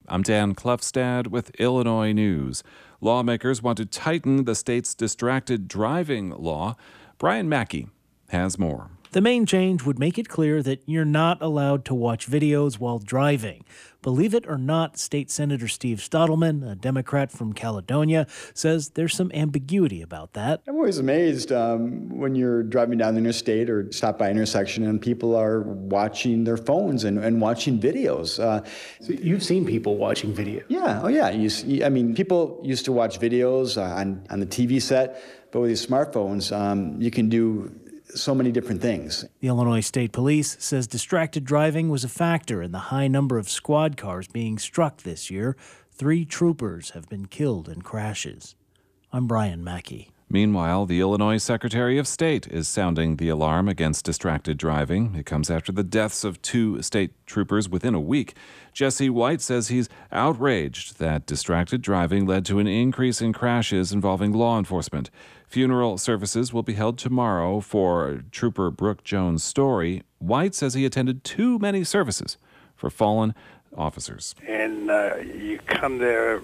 I'm Dan Klefstad with Illinois News. Lawmakers want to tighten the state's distracted driving law. Brian Mackey has more. The main change would make it clear that you're not allowed to watch videos while driving. Believe it or not, State Senator Steve Stottleman, a Democrat from Caledonia, says there's some ambiguity about that. I'm always amazed when you're driving down the interstate or stop by an intersection and people are watching their phones and watching videos. So you've seen people watching video? Yeah. Oh, yeah. People used to watch videos on the TV set, but with these smartphones, you can do so many different things. The Illinois State Police says distracted driving was a factor in the high number of squad cars being struck this year. 3 troopers have been killed in crashes. I'm Brian Mackey. Meanwhile, the Illinois Secretary of State is sounding the alarm against distracted driving. It comes after the deaths of 2 state troopers within a week. Jesse White says he's outraged that distracted driving led to an increase in crashes involving law enforcement. Funeral services will be held tomorrow for Trooper Brooke Jones' Story. White says he attended too many services for fallen officers. And you come there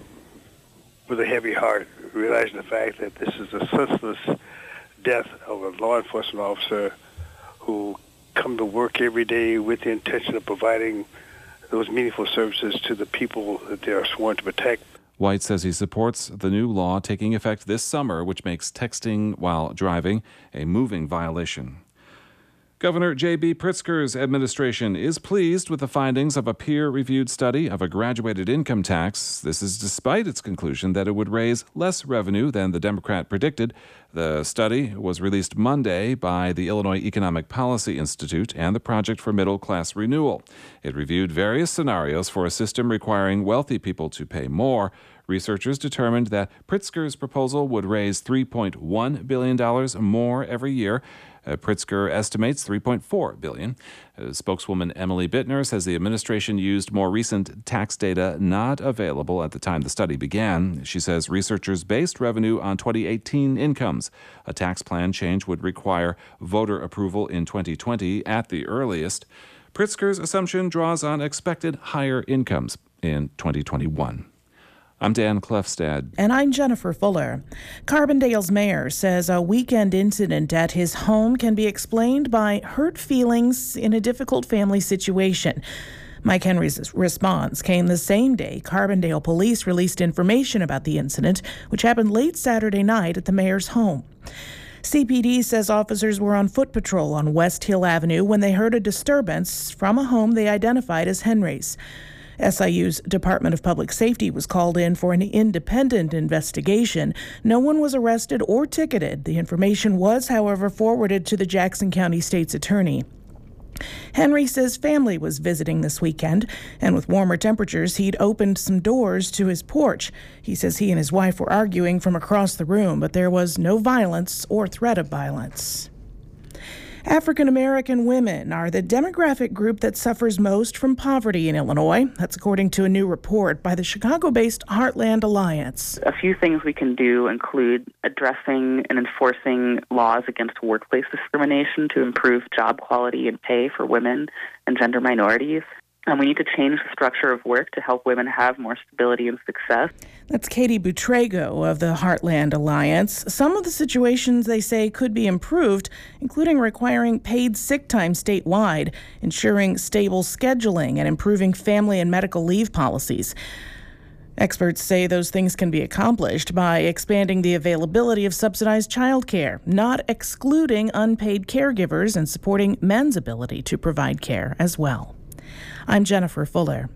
with a heavy heart, realizing the fact that this is a senseless death of a law enforcement officer who come to work every day with the intention of providing those meaningful services to the people that they are sworn to protect. White says he supports the new law taking effect this summer, which makes texting while driving a moving violation. Governor J.B. Pritzker's administration is pleased with the findings of a peer-reviewed study of a graduated income tax. This is despite its conclusion that it would raise less revenue than the Democrat predicted. The study was released Monday by the Illinois Economic Policy Institute and the Project for Middle Class Renewal. It reviewed various scenarios for a system requiring wealthy people to pay more. Researchers determined that Pritzker's proposal would raise $3.1 billion more every year. Pritzker estimates $3.4 billion. Spokeswoman Emily Bittner says the administration used more recent tax data not available at the time the study began. She says researchers based revenue on 2018 incomes. A tax plan change would require voter approval in 2020 at the earliest. Pritzker's assumption draws on expected higher incomes in 2021. I'm Dan Klefstad. And I'm Jennifer Fuller. Carbondale's mayor says a weekend incident at his home can be explained by hurt feelings in a difficult family situation. Mike Henry's response came the same day Carbondale police released information about the incident, which happened late Saturday night at the mayor's home. CPD says officers were on foot patrol on West Hill Avenue when they heard a disturbance from a home they identified as Henry's. SIU's Department of Public Safety was called in for an independent investigation. No one was arrested or ticketed. The information was, however, forwarded to the Jackson County State's Attorney. Henry says family was visiting this weekend, and with warmer temperatures, he'd opened some doors to his porch. He says he and his wife were arguing from across the room, but there was no violence or threat of violence. African American women are the demographic group that suffers most from poverty in Illinois. That's according to a new report by the Chicago-based Heartland Alliance. A few things we can do include addressing and enforcing laws against workplace discrimination to improve job quality and pay for women and gender minorities. And we need to change the structure of work to help women have more stability and success. That's Katie Butrego of the Heartland Alliance. Some of the situations, they say, could be improved, including requiring paid sick time statewide, ensuring stable scheduling, and improving family and medical leave policies. Experts say those things can be accomplished by expanding the availability of subsidized childcare, not excluding unpaid caregivers, and supporting men's ability to provide care as well. I'm Jennifer Fuller.